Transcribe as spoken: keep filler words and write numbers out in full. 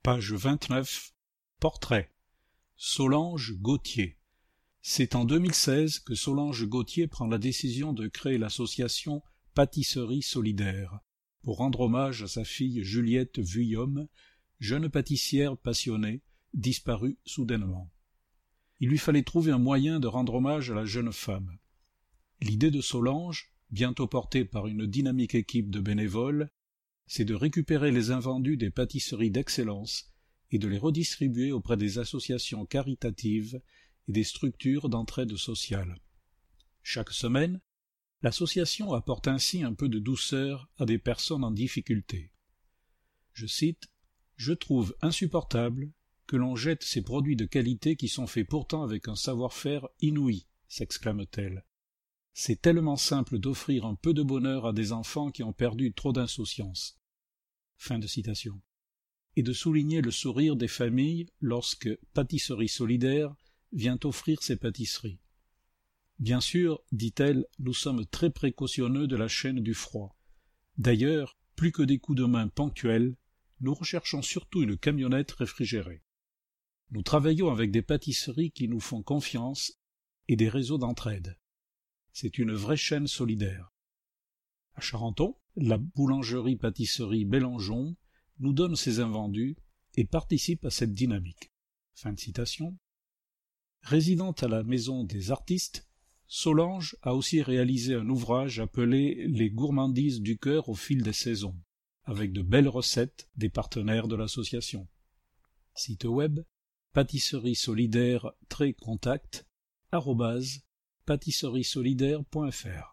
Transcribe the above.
Page vingt-neuf. Portrait. Solange Gauthier. C'est en deux mille seize que Solange Gauthier prend la décision de créer l'association Pâtisserie Solidaire pour rendre hommage à sa fille Juliette Vuillaume, jeune pâtissière passionnée, disparue soudainement. Il lui fallait trouver un moyen de rendre hommage à la jeune femme. L'idée de Solange, bientôt portée par une dynamique équipe de bénévoles, c'est de récupérer les invendus des pâtisseries d'excellence et de les redistribuer auprès des associations caritatives et des structures d'entraide sociale. Chaque semaine, l'association apporte ainsi un peu de douceur à des personnes en difficulté. Je cite « Je trouve insupportable que l'on jette ces produits de qualité qui sont faits pourtant avec un savoir-faire inouï, s'exclame-t-elle. C'est tellement simple d'offrir un peu de bonheur à des enfants qui ont perdu trop d'insouciance. » Fin de citation. Et de souligner le sourire des familles lorsque Pâtisserie Solidaire vient offrir ses pâtisseries. Bien sûr, dit-elle, nous sommes très précautionneux de la chaîne du froid. D'ailleurs, plus que des coups de main ponctuels, nous recherchons surtout une camionnette réfrigérée. Nous travaillons avec des pâtisseries qui nous font confiance et des réseaux d'entraide. C'est une vraie chaîne solidaire. À Charenton, la boulangerie-pâtisserie Bélangeon nous donne ses invendus et participe à cette dynamique. Fin de citation. Résidente à la Maison des Artistes, Solange a aussi réalisé un ouvrage appelé « Les gourmandises du cœur au fil des saisons », avec de belles recettes des partenaires de l'association. Site web pâtisserie solidaire contact arobase pâtisserie solidaire point f r